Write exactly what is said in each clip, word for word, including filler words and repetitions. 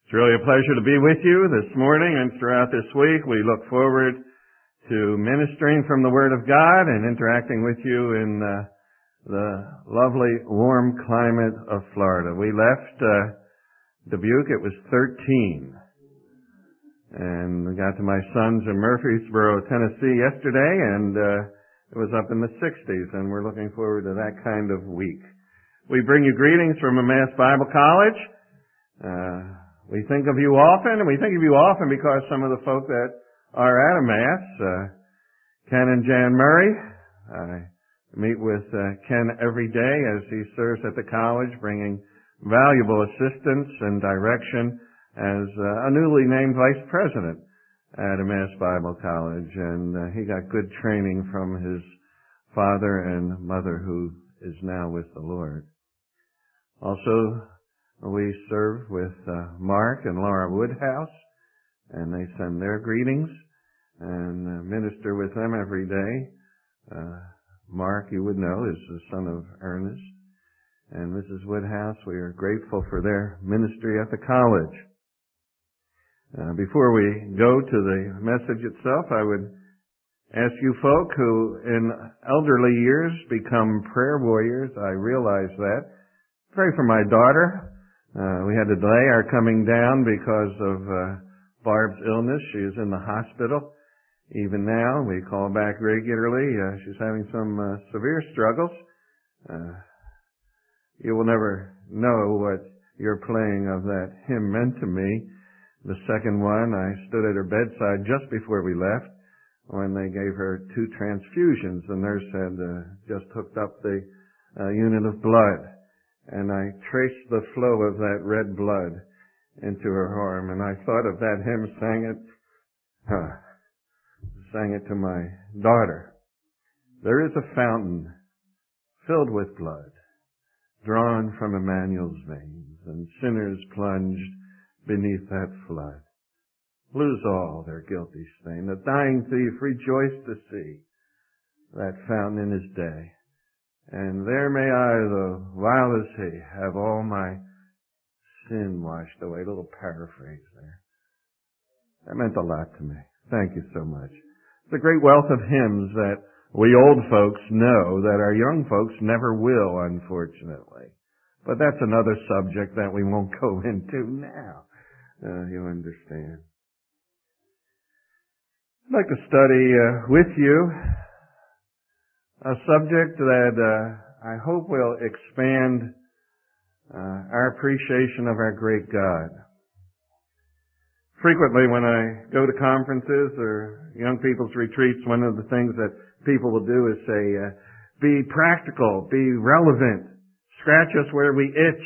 It's really a pleasure to be with you this morning and throughout this week. We look forward to ministering from the Word of God and interacting with you in uh, the lovely warm climate of Florida. We left uh, Dubuque, it was thirteen. And we got to my son's in Murfreesboro, Tennessee yesterday, and uh, it was up in the sixties, and we're looking forward to that kind of week. We bring you greetings from Emmaus Bible College. Uh, we think of you often, and we think of you often because some of the folk that are at Emmaus, uh, Ken and Jan Murray, I meet with uh, Ken every day as he serves at the college, bringing valuable assistance and direction as uh, a newly named vice president at Emmaus Bible College, and uh, he got good training from his father and mother who is now with the Lord. Also, we serve with uh, Mark and Laura Woodhouse, and they send their greetings and uh, minister with them every day. Uh, Mark, you would know, is the son of Ernest, and Missus Woodhouse, we are grateful for their ministry at the college. Uh, before we go to the message itself, I would ask you folk who in elderly years become prayer warriors, I realize that. Pray for my daughter. Uh, we had to delay our coming down because of uh, Barb's illness. She is in the hospital. Even now, we call back regularly. Uh, she's having some uh, severe struggles. Uh, you will never know what your playing of that hymn meant to me. The second one, I stood at her bedside just before we left when they gave her two transfusions. The nurse had uh, just hooked up the uh, unit of blood. And I traced the flow of that red blood into her arm, and I thought of that hymn, sang it, huh, sang it to my daughter. There is a fountain filled with blood, drawn from Emmanuel's veins, and sinners plunged beneath that flood lose all their guilty stain. The dying thief rejoiced to see that fountain in his day. And there may I, the while as he, have all my sin washed away. A little paraphrase there. That meant a lot to me. Thank you so much. It's a great wealth of hymns that we old folks know that our young folks never will, unfortunately. But that's another subject that we won't go into now. Uh, you understand. I'd like to study uh, with you a subject that uh, I hope will expand uh, our appreciation of our great God. Frequently when I go to conferences or young people's retreats, one of the things that people will do is say, uh, be practical, be relevant, scratch us where we itch.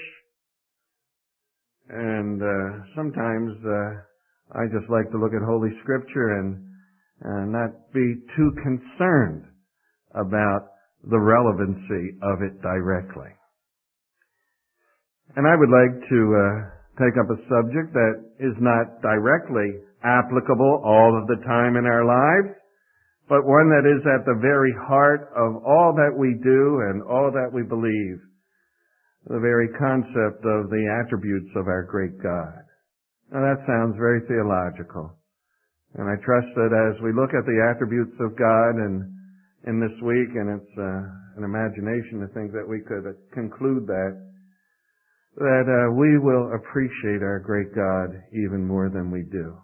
And uh, sometimes uh, I just like to look at Holy Scripture and uh, not be too concerned about the relevancy of it directly. And I would like to uh, take up a subject that is not directly applicable all of the time in our lives, but one that is at the very heart of all that we do and all that we believe, the very concept of the attributes of our great God. Now that sounds very theological, and I trust that as we look at the attributes of God and in this week, and it's uh, an imagination to think that we could uh, conclude that, that uh, we will appreciate our great God even more than we do.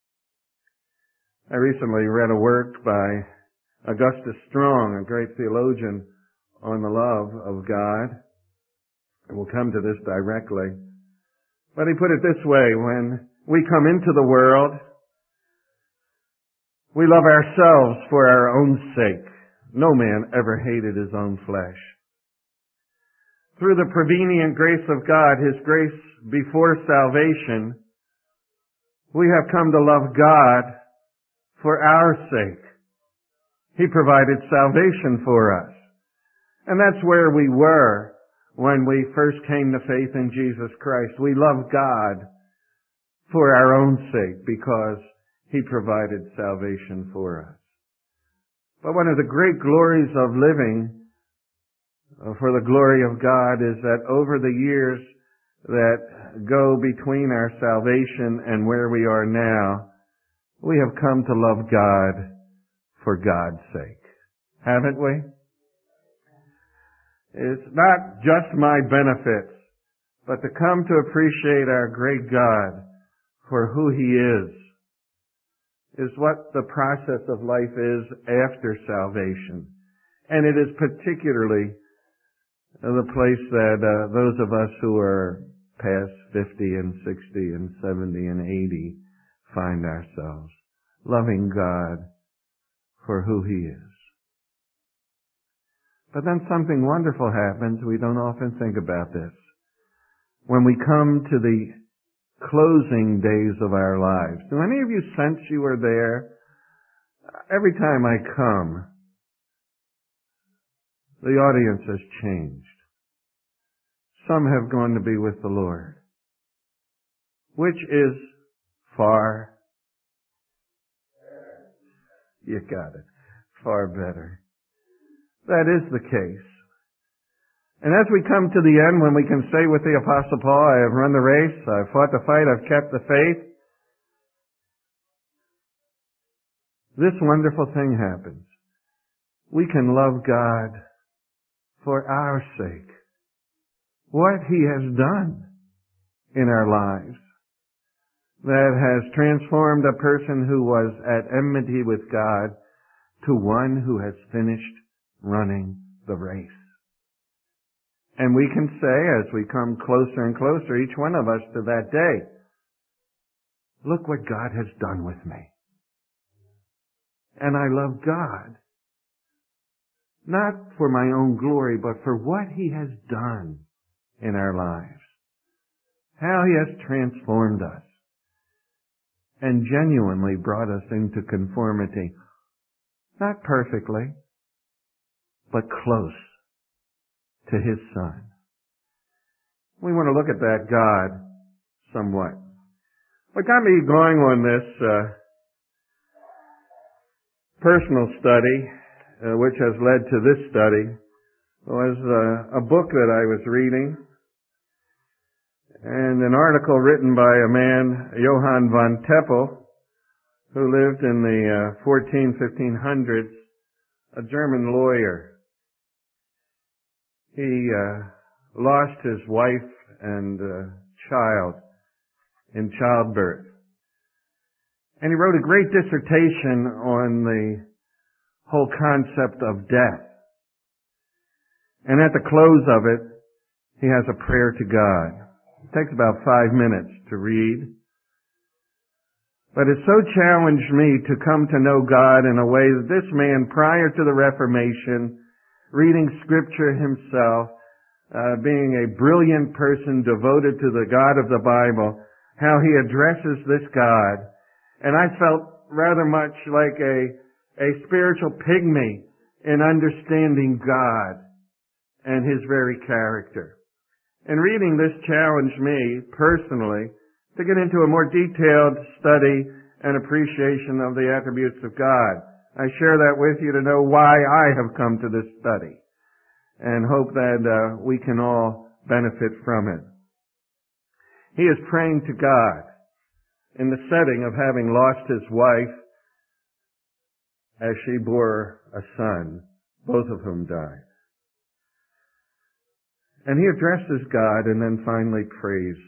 I recently read a work by Augustus Strong, a great theologian, on the love of God. We'll come to this directly. But he put it this way: when we come into the world, we love ourselves for our own sake. No man ever hated his own flesh. Through the prevenient grace of God, His grace before salvation, we have come to love God for our sake. He provided salvation for us. And that's where we were when we first came to faith in Jesus Christ. We love God for our own sake because He provided salvation for us. But one of the great glories of living for the glory of God is that over the years, that go between our salvation and where we are now, we have come to love God for God's sake. Haven't we? It's not just my benefits, but to come to appreciate our great God for who He is, is what the process of life is after salvation. And it is particularly the place that uh, those of us who are past fifty and sixty and seventy and eighty find ourselves, loving God for who He is. But then something wonderful happens. We don't often think about this. When we come to the closing days of our lives, do any of you sense you are there? Every time I come, the audience has changed. Some have gone to be with the Lord. Which is far? You got it. Far better. That is the case. And as we come to the end, when we can say with the Apostle Paul, I have run the race, I've fought the fight, I've kept the faith, this wonderful thing happens. We can love God for our sake. What He has done in our lives that has transformed a person who was at enmity with God to one who has finished running the race. And we can say, as we come closer and closer, each one of us, to that day, look what God has done with me. And I love God, not for my own glory, but for what He has done in our lives. How He has transformed us and genuinely brought us into conformity. Not perfectly, but close to His Son. We want to look at that God somewhat. What got me going on this uh, personal study, uh, which has led to this study, was uh, a book that I was reading, and an article written by a man, Johann von Teppel, who lived in the uh, fourteen, fifteen hundreds, a German lawyer. He uh, lost his wife and uh, child in childbirth. And he wrote a great dissertation on the whole concept of death. And at the close of it, he has a prayer to God. It takes about five minutes to read. But it so challenged me to come to know God in a way that this man, prior to the Reformation, reading Scripture himself, uh, being a brilliant person devoted to the God of the Bible, how he addresses this God. And I felt rather much like a, a spiritual pygmy in understanding God and His very character. And reading this challenged me personally to get into a more detailed study and appreciation of the attributes of God. I share that with you to know why I have come to this study, and hope that uh, we can all benefit from it. He is praying to God in the setting of having lost his wife as she bore a son, both of whom died. And he addresses God and then finally prays.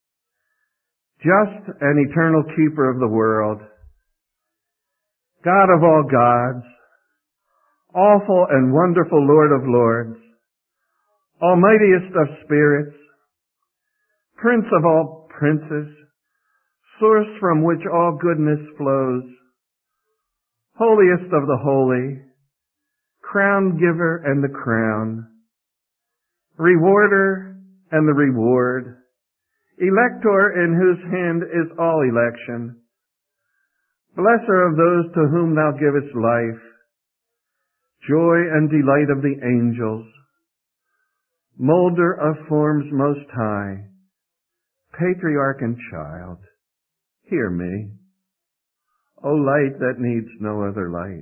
Just and eternal keeper of the world, God of all gods, awful and wonderful Lord of lords, almightiest of spirits, Prince of all princes, source from which all goodness flows, holiest of the holy, crown giver and the crown, rewarder and the reward, elector in whose hand is all election, blesser of those to whom thou givest life, joy and delight of the angels, molder of forms most high, patriarch and child, hear me, O light that needs no other light,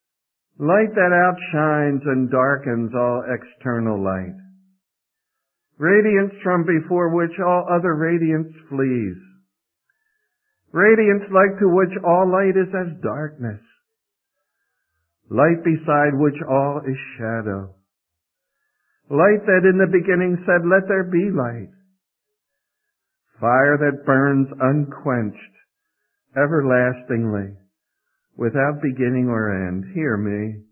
light that outshines and darkens all external light, radiance from before which all other radiance flees, radiance like to which all light is as darkness, light beside which all is shadow, light that in the beginning said, "Let there be light," fire that burns unquenched, everlastingly, without beginning or end. Hear me.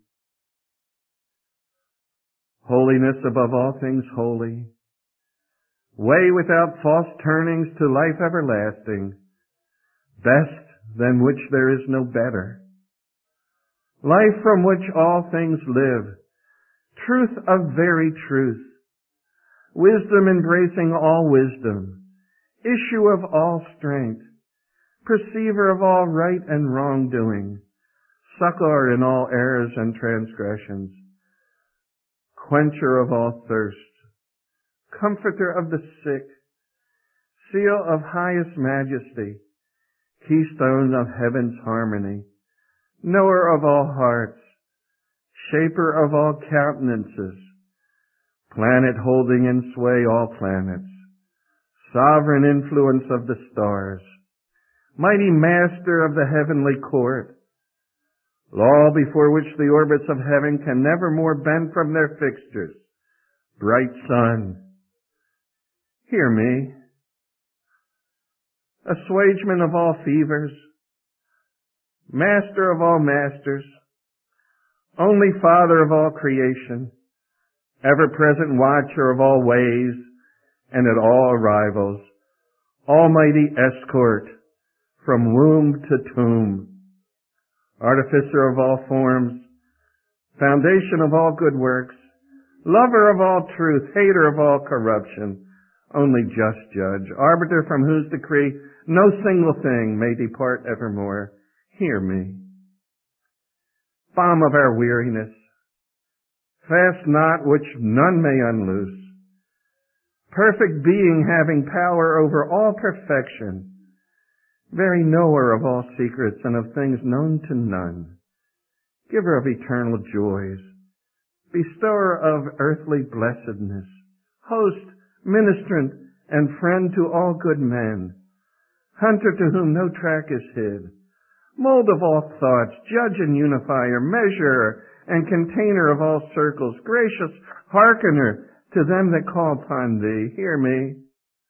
Holiness above all things holy, way without false turnings to life everlasting, best than which there is no better, life from which all things live, truth of very truth, wisdom embracing all wisdom, issue of all strength, perceiver of all right and wrongdoing, succor in all errors and transgressions, quencher of all thirst, comforter of the sick, seal of highest majesty, keystone of heaven's harmony, knower of all hearts, shaper of all countenances, planet holding in sway all planets, sovereign influence of the stars, mighty master of the heavenly court, law before which the orbits of heaven can never more bend from their fixtures, bright sun. Hear me. Assuagement of all fevers, master of all masters, only Father of all creation, ever-present watcher of all ways and at all arrivals, almighty escort from womb to tomb, artificer of all forms, foundation of all good works, lover of all truth, hater of all corruption, only just judge, arbiter from whose decree no single thing may depart evermore. Hear me. Balm of our weariness, fast knot which none may unloose, perfect being having power over all perfection, very knower of all secrets and of things known to none, giver of eternal joys, bestower of earthly blessedness, host, ministrant, and friend to all good men, hunter to whom no track is hid, mold of all thoughts, judge and unifier, measurer and container of all circles, gracious hearkener to them that call upon thee. Hear me.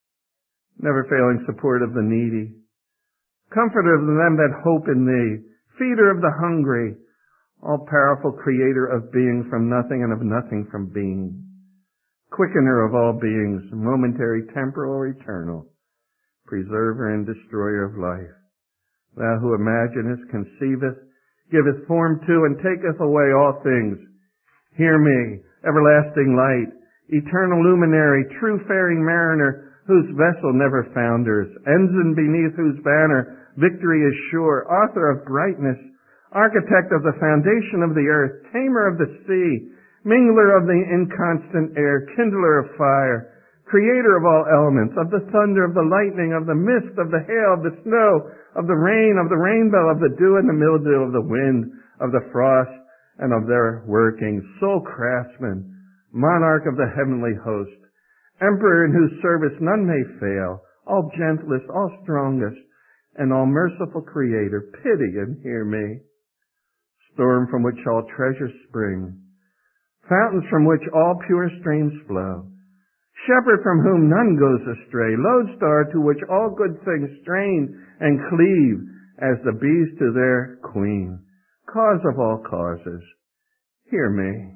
Never failing support of the needy, comforter of them that hope in thee, feeder of the hungry, all-powerful creator of being from nothing and of nothing from being, quickener of all beings, momentary, temporal, or eternal, preserver and destroyer of life, thou who imaginest, conceiveth, giveth form to, and taketh away all things. Hear me, everlasting light, eternal luminary, true faring mariner, whose vessel never founders, ensign beneath whose banner victory is sure, author of brightness, architect of the foundation of the earth, tamer of the sea, mingler of the inconstant air, kindler of fire, creator of all elements, of the thunder, of the lightning, of the mist, of the hail, of the snow, of the rain, of the rainbow, of the dew and the mildew, of the wind, of the frost, and of their workings, sole craftsman, monarch of the heavenly host, emperor in whose service none may fail, all gentlest, all strongest, and all merciful creator, pity and hear me. Storm from which all treasures spring, fountains from which all pure streams flow, shepherd from whom none goes astray, lodestar to which all good things strain and cleave as the bees to their queen, cause of all causes. Hear me.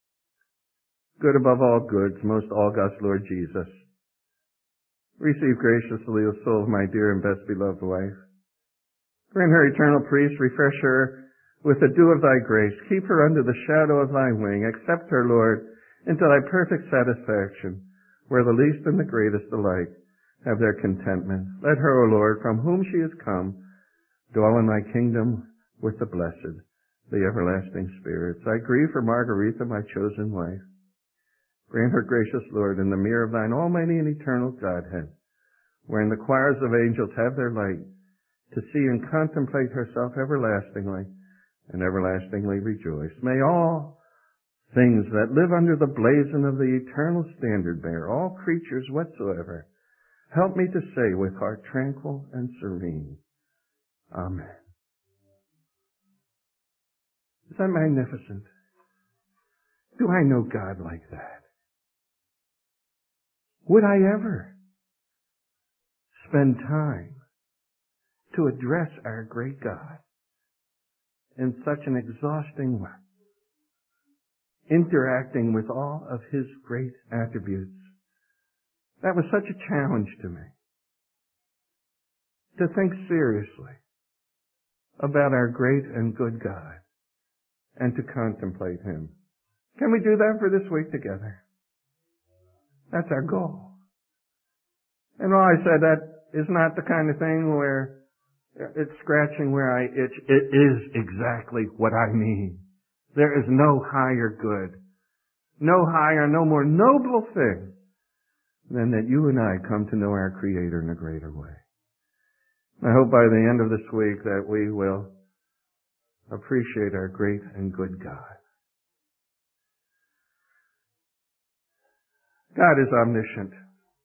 Good above all goods, most august Lord Jesus, receive graciously the soul of my dear and best beloved wife. Grant her eternal peace, refresh her with the dew of thy grace, keep her under the shadow of thy wing, accept her, Lord, into thy perfect satisfaction, where the least and the greatest alike have their contentment. Let her, O Lord, from whom she has come, dwell in thy kingdom with the blessed, the everlasting spirits. I grieve for Margarita, my chosen wife. Grant her, gracious Lord, in the mirror of thine almighty and eternal Godhead, wherein the choirs of angels have their light, to see and contemplate herself everlastingly, and everlastingly rejoice. May all things that live under the blazon of the eternal standard bearer, all creatures whatsoever, help me to say with heart tranquil and serene, Amen. Is that magnificent? Do I know God like that? Would I ever spend time to address our great God in such an exhausting way, interacting with all of His great attributes? That was such a challenge to me, to think seriously about our great and good God and to contemplate Him. Can we do that for this week together? That's our goal. And while I said that is not the kind of thing where it's scratching where I itch, it is exactly what I mean. There is no higher good, no higher, no more noble thing than that you and I come to know our Creator in a greater way. I hope by the end of this week that we will appreciate our great and good God. God is omniscient.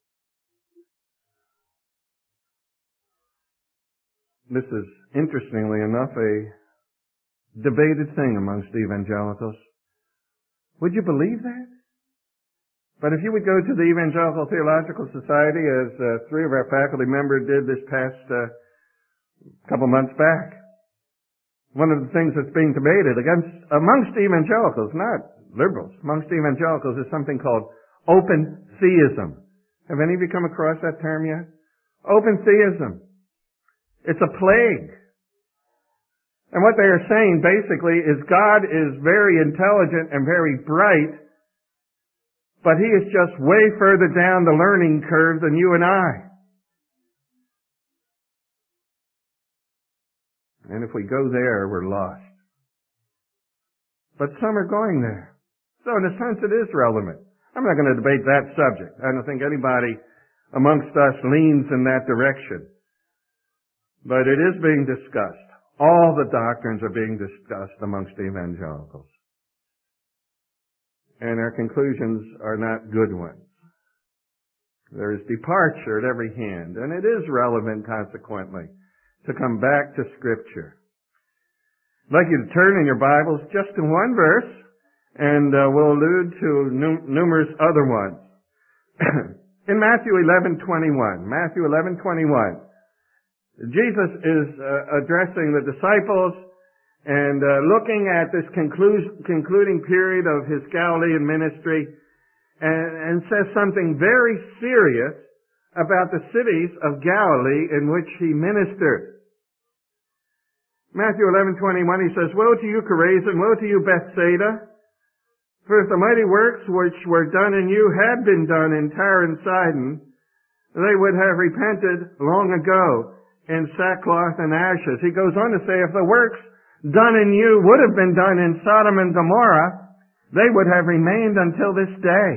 This is, interestingly enough, a debated thing amongst evangelicals. Would you believe that? But if you would go to the Evangelical Theological Society, as uh, three of our faculty members did this past uh, couple months back, one of the things that's being debated against amongst evangelicals, not liberals, amongst evangelicals, is something called open theism. Have any of you come across that term yet? Open theism. It's a plague. And what they are saying basically is God is very intelligent and very bright, but He is just way further down the learning curve than you and I. And if we go there, we're lost. But some are going there. So in a sense it is relevant. I'm not going to debate that subject. I don't think anybody amongst us leans in that direction. But it is being discussed. All the doctrines are being discussed amongst evangelicals. And our conclusions are not good ones. There is departure at every hand, and it is relevant, consequently, to come back to Scripture. I'd like you to turn in your Bibles just to one verse, and uh, we'll allude to num- numerous other ones. In Matthew eleven twenty-one, Matthew eleven twenty-one, Jesus is uh, addressing the disciples and uh, looking at this conclu- concluding period of His Galilean ministry, and, and says something very serious about the cities of Galilee in which He ministered. Matthew eleven twenty-one, He says, "Woe to you, Chorazin! Woe to you, Bethsaida! For if the mighty works which were done in you had been done in Tyre and Sidon, they would have repented long ago in sackcloth and ashes." He goes on to say, if the works done in you would have been done in Sodom and Gomorrah, they would have remained until this day.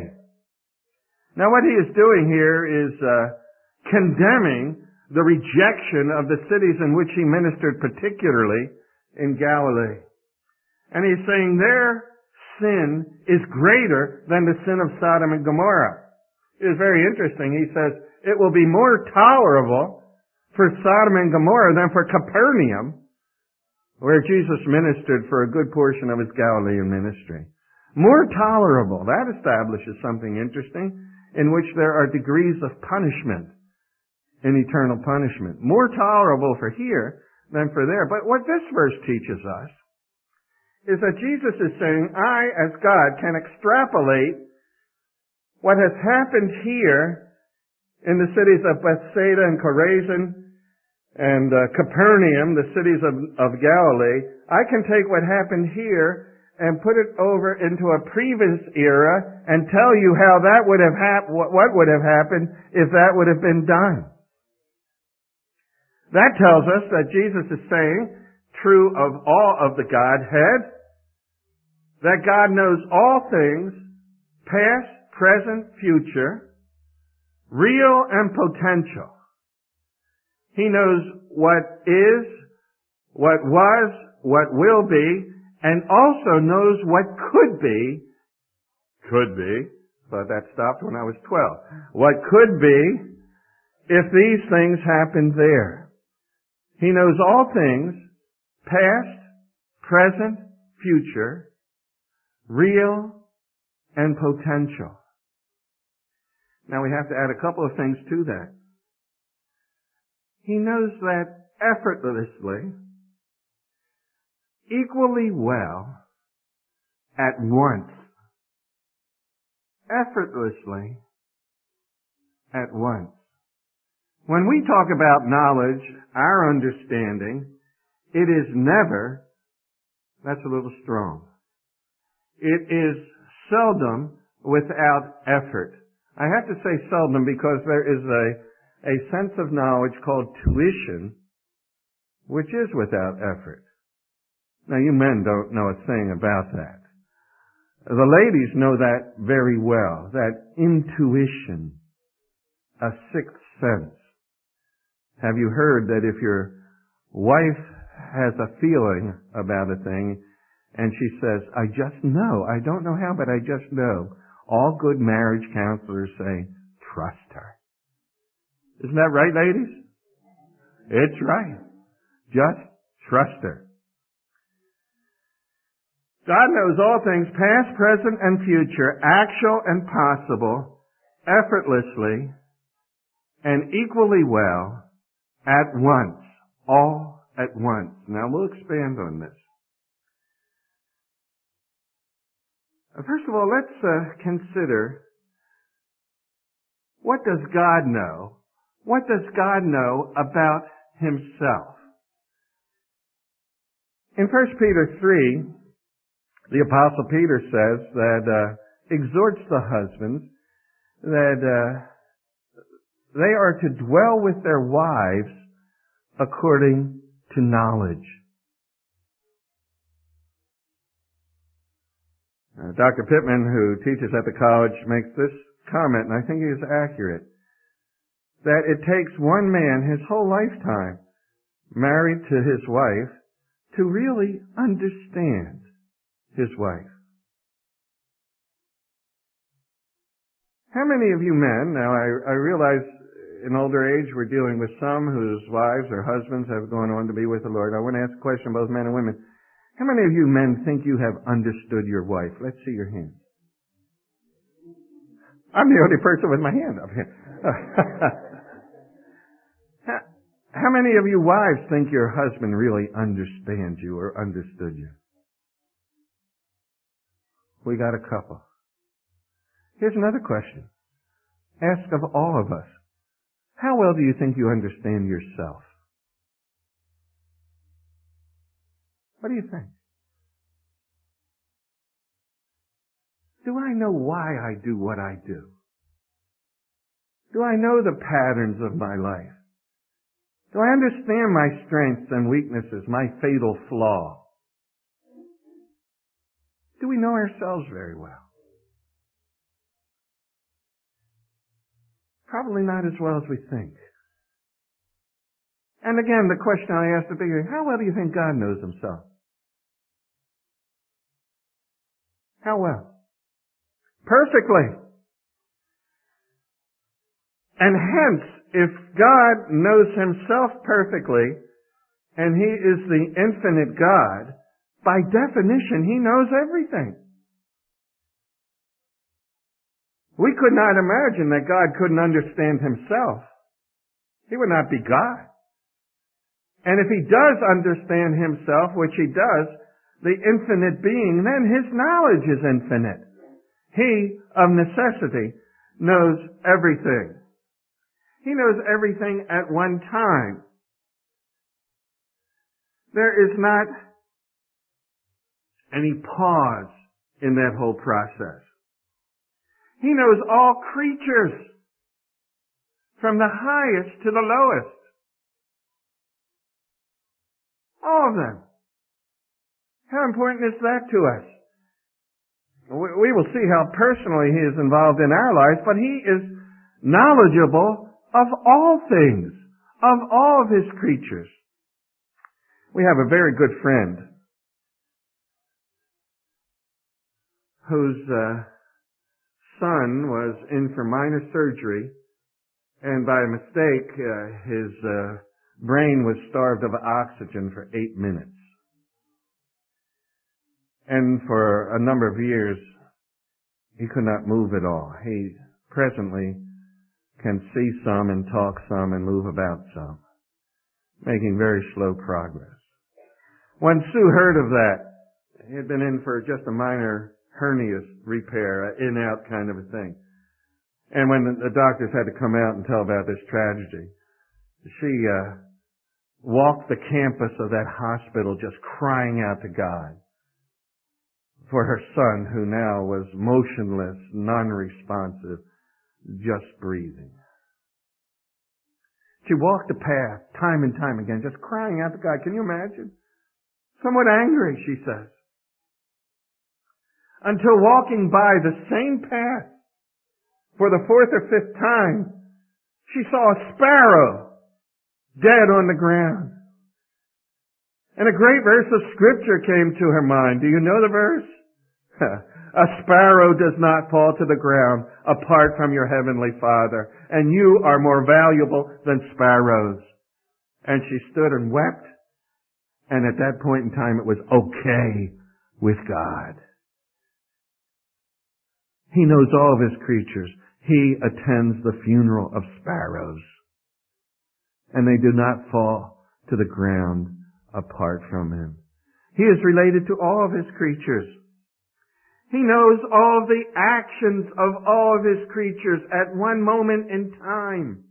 Now what he is doing here is uh, condemning the rejection of the cities in which he ministered, particularly in Galilee. And he's saying their sin is greater than the sin of Sodom and Gomorrah. It is very interesting. He says it will be more tolerable for Sodom and Gomorrah than for Capernaum, where Jesus ministered for a good portion of His Galilean ministry. More tolerable. That establishes something interesting, in which there are degrees of punishment in eternal punishment. More tolerable for here than for there. But what this verse teaches us is that Jesus is saying, I, as God, can extrapolate what has happened here in the cities of Bethsaida and Chorazin and uh, Capernaum, the cities of, of Galilee. I can take what happened here and put it over into a previous era and tell you how that would have hap- what, what would have happened if that would have been done. That tells us that Jesus is saying, true of all of the Godhead, that God knows all things, past, present, future, real and potential. He knows what is, what was, what will be, and also knows what could be could be, but that stopped when I was twelve. What could be if these things happened there? He knows all things, past, present, future, real, and potential. Now we have to add a couple of things to that. He knows that effortlessly, equally well, at once. Effortlessly, at once. When we talk about knowledge, our understanding, it is never, that's a little strong. It is seldom without effort. I have to say seldom because there is a, a sense of knowledge called tuition, which is without effort. Now you men don't know a thing about that. The ladies know that very well, that intuition, a sixth sense. Have you heard that if your wife has a feeling about a thing and she says, I just know, I don't know how, but I just know, all good marriage counselors say, trust her. Isn't that right, ladies? It's right. Just trust her. God knows all things, past, present, and future, actual and possible, effortlessly, and equally well, at once. All at once. Now we'll expand on this. First of all, let's uh, consider, what does God know? What does God know about Himself? In First Peter three, the Apostle Peter says that, uh, exhorts the husbands that uh, they are to dwell with their wives according to knowledge. Uh, Doctor Pittman, who teaches at the college, makes this comment, and I think he is accurate, that it takes one man his whole lifetime, married to his wife, to really understand his wife. How many of you men, now I, I realize in older age we're dealing with some whose wives or husbands have gone on to be with the Lord. I want to ask a question, both men and women. How many of you men think you have understood your wife? Let's see your hand. I'm the only person with my hand up here. how, how many of you wives think your husband really understands you or understood you? We got a couple. Here's another question. Ask of all of us. How well do you think you understand yourself? What do you think? Do I know why I do what I do? Do I know the patterns of my life? Do I understand my strengths and weaknesses, my fatal flaw? Do we know ourselves very well? Probably not as well as we think. And again, the question I asked at the beginning, how well do you think God knows Himself? How well? Perfectly. And hence, if God knows Himself perfectly, and He is the infinite God, by definition, He knows everything. We could not imagine that God couldn't understand Himself. He would not be God. And if He does understand Himself, which He does, the infinite being, then His knowledge is infinite. He, of necessity, knows everything. He knows everything at one time. There is not any pause in that whole process. He knows all creatures, from the highest to the lowest. All of them. How important is that to us? We will see how personally He is involved in our lives, but He is knowledgeable of all things, of all of His creatures. We have a very good friend whose uh, son was in for minor surgery, and by mistake, uh, his uh, brain was starved of oxygen for eight minutes. And for a number of years, he could not move at all. He presently can see some and talk some and move about some, making very slow progress. When Sue heard of that, he had been in for just a minor hernia repair, an in-out kind of a thing. And when the, the doctors had to come out and tell about this tragedy, she uh, walked the campus of that hospital just crying out to God for her son, who now was motionless, non-responsive, just breathing. She walked the path time and time again, just crying out to God. Can you imagine? Somewhat angry, she says. Until walking by the same path for the fourth or fifth time, she saw a sparrow dead on the ground. And a great verse of Scripture came to her mind. Do you know the verse? A sparrow does not fall to the ground apart from your heavenly Father, and you are more valuable than sparrows. And she stood and wept, and at that point in time it was okay with God. He knows all of His creatures. He attends the funeral of sparrows, and they do not fall to the ground apart from Him. He is related to all of His creatures. He knows all the actions of all of His creatures at one moment in time.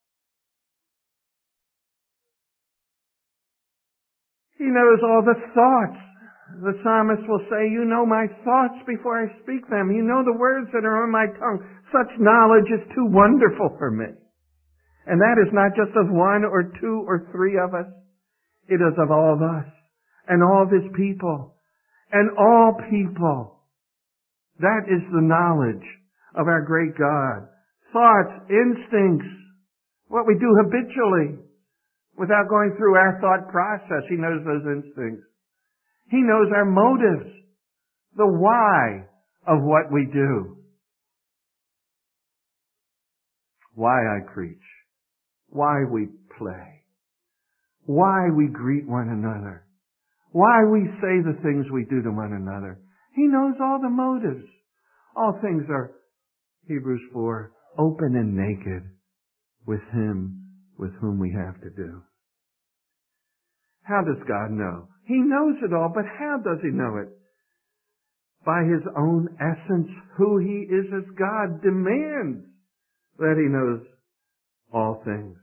He knows all the thoughts. The psalmist will say, you know my thoughts before I speak them. You know the words that are on my tongue. Such knowledge is too wonderful for me. And that is not just of one or two or three of us. It is of all of us and all of His people and all people. That is the knowledge of our great God. Thoughts, instincts, what we do habitually without going through our thought process. He knows those instincts. He knows our motives, the why of what we do. Why I preach, why we play, why we greet one another, why we say the things we do to one another. He knows all the motives. All things are, Hebrews four, open and naked with Him with whom we have to do. How does God know? He knows it all, but how does He know it? By His own essence. Who He is as God demands that He knows all things.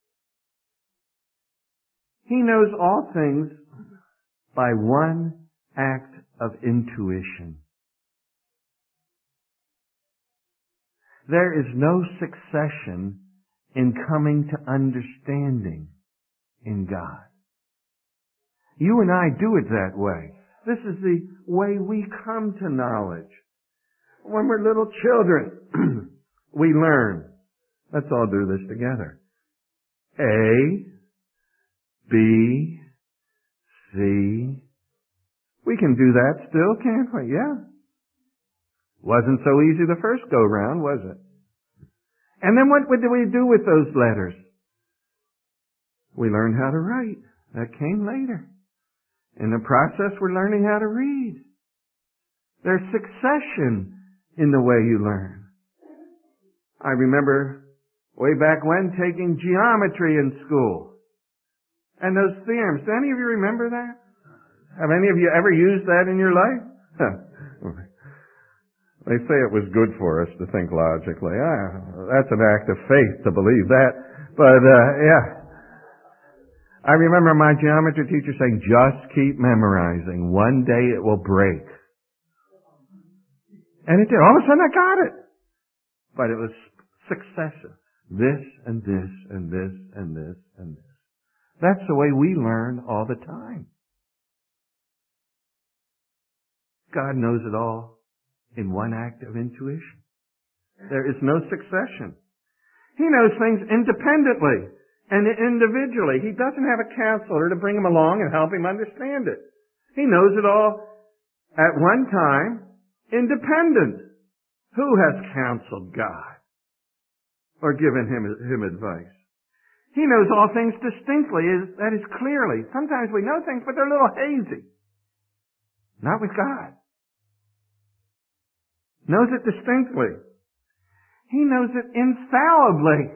He knows all things by one act of intuition. There is no succession in coming to understanding in God. You and I do it that way. This is the way we come to knowledge. When we're little children, we learn. Let's all do this together. A, B, C. We can do that still, can't we? Yeah. Wasn't so easy the first go-round, was it? And then what do we do with those letters? We learn how to write. That came later. In the process, we're learning how to read. There's succession in the way you learn. I remember way back when taking geometry in school. And those theorems. Do any of you remember that? Have any of you ever used that in your life? They say it was good for us to think logically. Ah, that's an act of faith to believe that. But, uh, yeah. I remember my geometry teacher saying, just keep memorizing. One day it will break. And it did. All of a sudden I got it. But it was successive. This and this and this and this and this. That's the way we learn all the time. God knows it all in one act of intuition. There is no succession. He knows things independently and individually. He doesn't have a counselor to bring him along and help him understand it. He knows it all at one time, independent. Who has counseled God or given him, him advice? He knows all things distinctly, that is clearly. Sometimes we know things, but they're a little hazy. Not with God. Knows it distinctly. He knows it infallibly.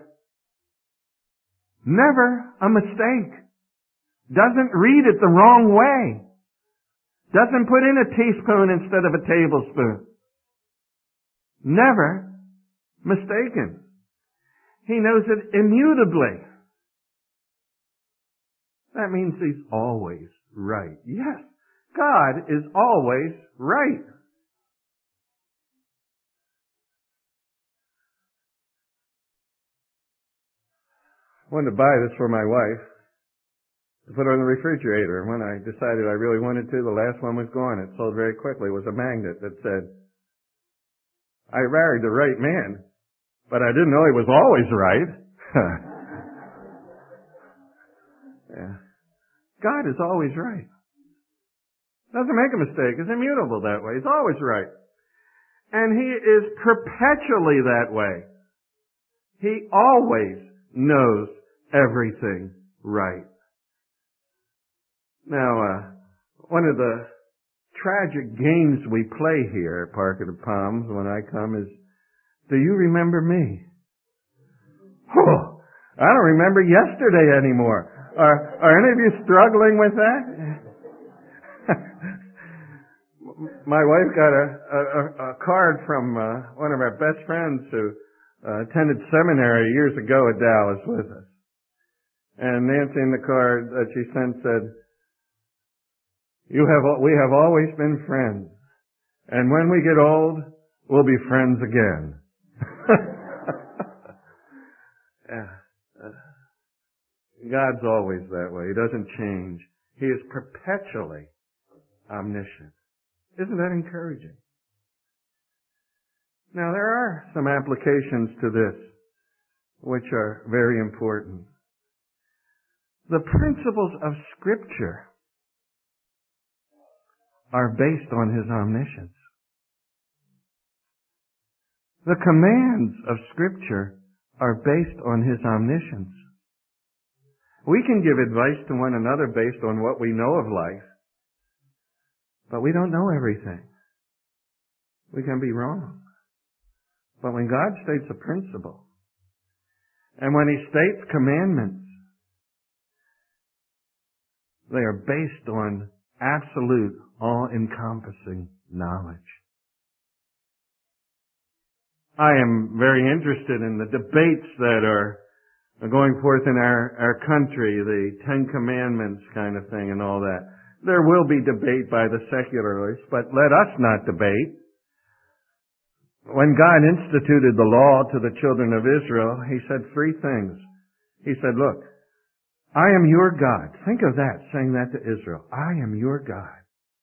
Never a mistake. Doesn't read it the wrong way. Doesn't put in a teaspoon instead of a tablespoon. Never mistaken. He knows it immutably. That means he's always right. Yes, God is always right. I wanted to buy this for my wife to put on the refrigerator. And when I decided I really wanted to, the last one was gone. It sold very quickly. It was a magnet that said, I married the right man, but I didn't know he was always right. Yeah. God is always right. Doesn't make a mistake. He's immutable that way. He's always right. And he is perpetually that way. He always knows everything right. Now, uh, one of the tragic games we play here at Park of the Palms when I come is, do you remember me? Oh, I don't remember yesterday anymore. Are, are any of you struggling with that? My wife got a, a, a card from uh, one of our best friends who uh, attended seminary years ago at Dallas with us. And Nancy in the card that she sent said, "You have, we have always been friends. And when we get old, we'll be friends again." Yeah. Uh, God's always that way. He doesn't change. He is perpetually omniscient. Isn't that encouraging? Now, there are some applications to this which are very important. The principles of Scripture are based on His omniscience. The commands of Scripture are based on His omniscience. We can give advice to one another based on what we know of life, but we don't know everything. We can be wrong. But when God states a principle, and when He states commandments, they are based on absolute, all-encompassing knowledge. I am very interested in the debates that are going forth in our, our country, the Ten Commandments kind of thing and all that. There will be debate by the secularists, but let us not debate. When God instituted the law to the children of Israel, He said three things. He said, look, I am your God. Think of that, saying that to Israel. I am your God.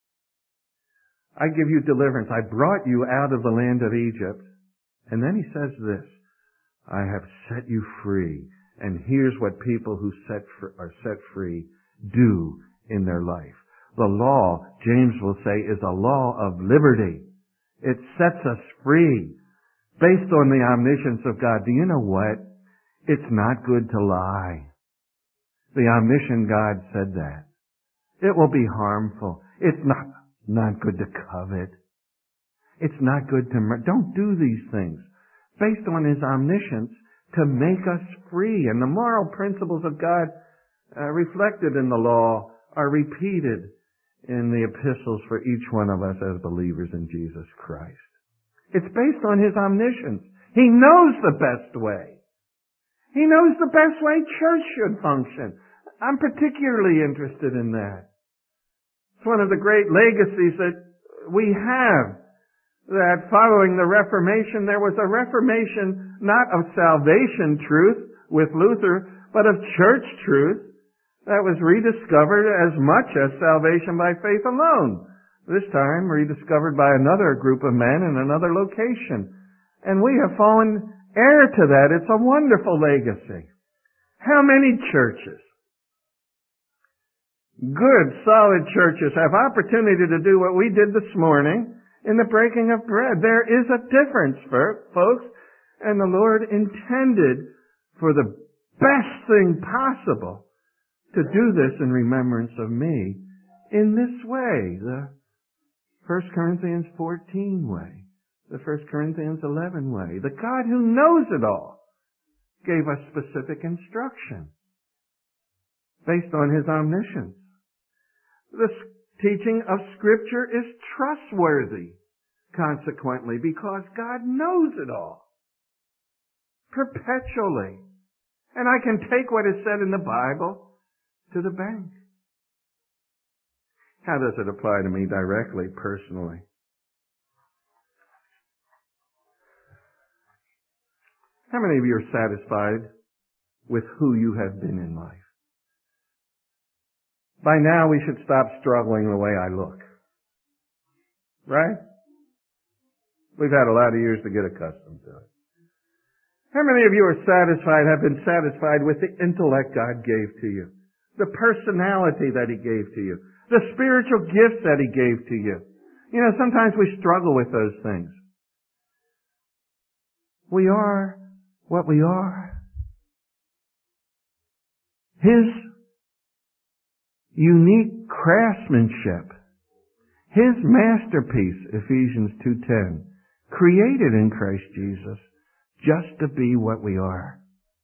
I give you deliverance. I brought you out of the land of Egypt. And then He says this, I have set you free. And here's what people who set fr- are set free do in their life. The law, James will say, is a law of liberty. It sets us free based on the omniscience of God. Do you know what? It's not good to lie. The omniscient God said that. It will be harmful. It's not, not good to covet. It's not good to murder. Don't do these things based on His omniscience to make us free. And the moral principles of God uh, reflected in the law are repeated in the epistles for each one of us as believers in Jesus Christ. It's based on His omniscience. He knows the best way. He knows the best way church should function. I'm particularly interested in that. It's one of the great legacies that we have, that following the Reformation, there was a Reformation not of salvation truth with Luther, but of church truth that was rediscovered as much as salvation by faith alone. This time rediscovered by another group of men in another location. And we have fallen heir to that. It's a wonderful legacy. How many churches, good, solid churches, have opportunity to do what we did this morning in the breaking of bread. There is a difference, folks. And the Lord intended for the best thing possible to do this in remembrance of me in this way, the First Corinthians fourteen way, the First Corinthians eleven way. The God who knows it all gave us specific instruction based on His omniscience. The teaching of Scripture is trustworthy, consequently, because God knows it all perpetually. And I can take what is said in the Bible to the bank. How does it apply to me directly, personally? How many of you are satisfied with who you have been in life? By now we should stop struggling the way I look. Right? We've had a lot of years to get accustomed to it. How many of you are satisfied, have been satisfied with the intellect God gave to you? The personality that He gave to you? The spiritual gifts that He gave to you? You know, sometimes we struggle with those things. We are what we are. His unique craftsmanship, His masterpiece, Ephesians two ten, created in Christ Jesus just to be what we are,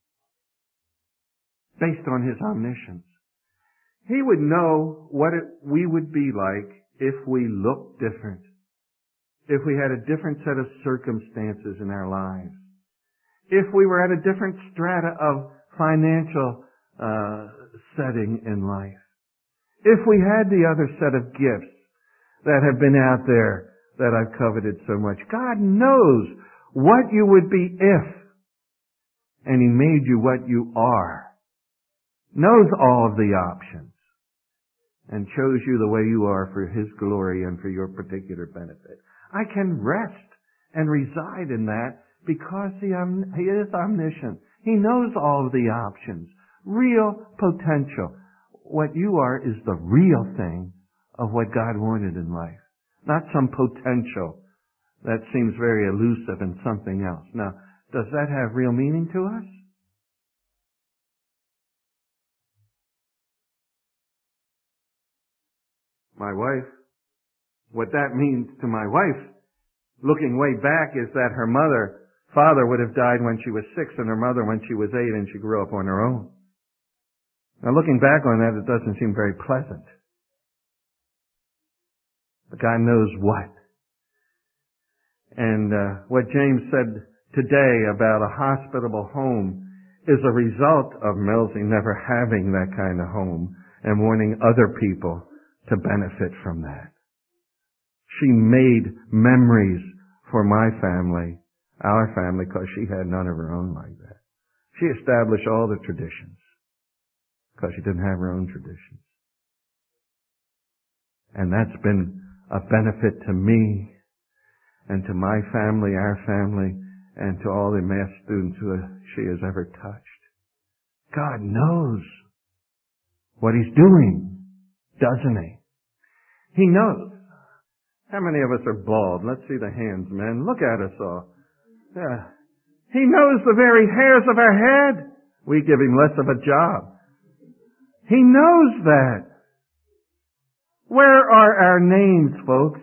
based on His omniscience. He would know what it, we would be like if we looked different, if we had a different set of circumstances in our lives, if we were at a different strata of financial uh, setting in life, if we had the other set of gifts that have been out there that I've coveted so much. God knows what you would be if, and He made you what you are, knows all of the options, and chose you the way you are for His glory and for your particular benefit. I can rest and reside in that because He, um, he is omniscient. He knows all of the options, real potential. What you are is the real thing of what God wanted in life, not some potential that seems very elusive and something else. Now, does that have real meaning to us? My wife, what that means to my wife, looking way back, is that her mother, father would have died when she was six and her mother when she was eight, and she grew up on her own. Now, looking back on that, it doesn't seem very pleasant. But God knows what. And uh, what James said today about a hospitable home is a result of Melzy never having that kind of home and wanting other people to benefit from that. She made memories for my family, our family, because she had none of her own like that. She established all the traditions because she didn't have her own traditions. And that's been a benefit to me and to my family, our family, and to all the math students who she has ever touched. God knows what He's doing, doesn't He? He knows. How many of us are bald? Let's see the hands, men. Look at us all. Yeah. He knows the very hairs of our head. We give Him less of a job. He knows that. Where are our names, folks?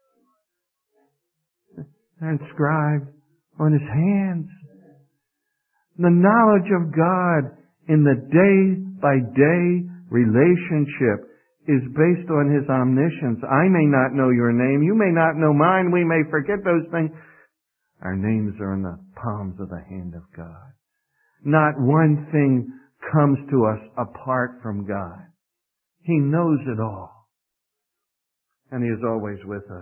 They're inscribed on His hands. The knowledge of God in the day-by-day relationship is based on His omniscience. I may not know your name. You may not know mine. We may forget those things. Our names are in the palms of the hand of God. Not one thing comes to us apart from God. He knows it all. And He is always with us.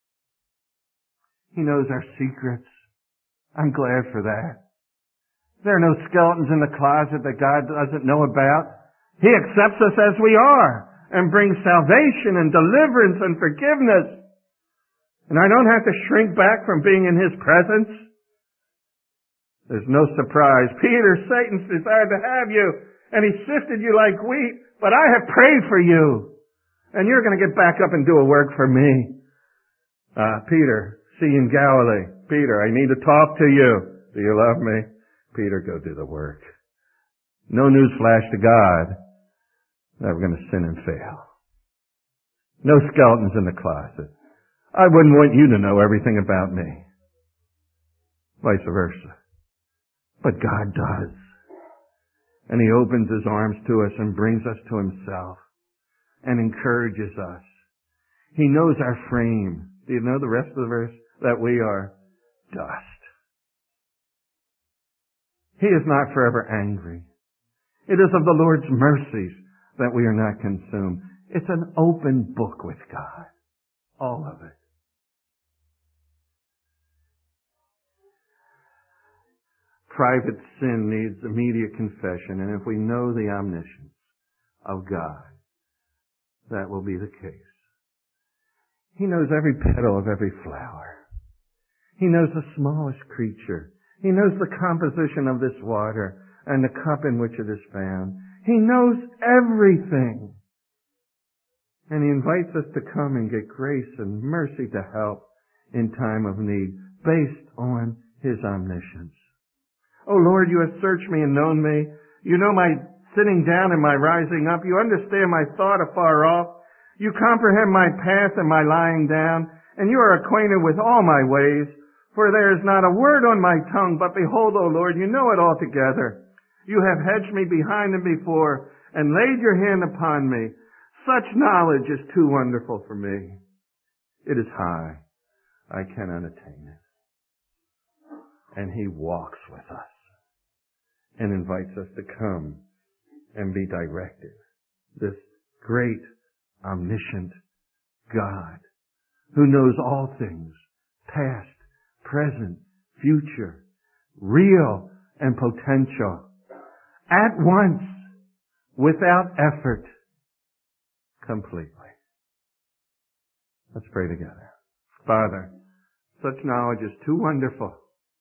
He knows our secrets. I'm glad for that. There are no skeletons in the closet that God doesn't know about. He accepts us as we are and brings salvation and deliverance and forgiveness. And I don't have to shrink back from being in His presence. There's no surprise. Peter, Satan desired to have you, and he sifted you like wheat, but I have prayed for you. And you're going to get back up and do a work for me. Uh, Peter, see you in Galilee. Peter, I need to talk to you. Do you love me? Peter, go do the work. No news flash to God that we're going to sin and fail. No skeletons in the closet. I wouldn't want you to know everything about me. Vice versa. But God does. And He opens His arms to us and brings us to Himself and encourages us. He knows our frame. Do you know the rest of the verse? That we are dust. He is not forever angry. It is of the Lord's mercies that we are not consumed. It's an open book with God. All of it. Private sin needs immediate confession, and if we know the omniscience of God, that will be the case. He knows every petal of every flower. He knows the smallest creature. He knows the composition of this water and the cup in which it is found. He knows everything. And He invites us to come and get grace and mercy to help in time of need based on His omniscience. Oh Lord, you have searched me and known me. You know my sitting down and my rising up. You understand my thought afar off. You comprehend my path and my lying down, and you are acquainted with all my ways. For there is not a word on my tongue, but behold, O Lord, you know it altogether. You have hedged me behind and before, and laid your hand upon me. Such knowledge is too wonderful for me. It is high. I cannot attain it. And He walks with us and invites us to come and be directed. This great, omniscient God who knows all things, past, present, future, real and potential, at once, without effort, completely. Let's pray together. Father, such knowledge is too wonderful.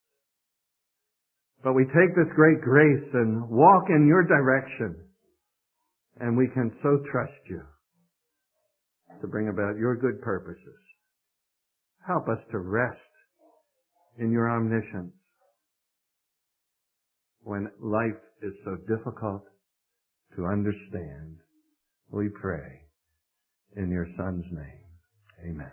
But we take this great grace and walk in your direction, and we can so trust you to bring about your good purposes. Help us to rest in your omniscience when life is so difficult to understand. We pray in your Son's name. Amen.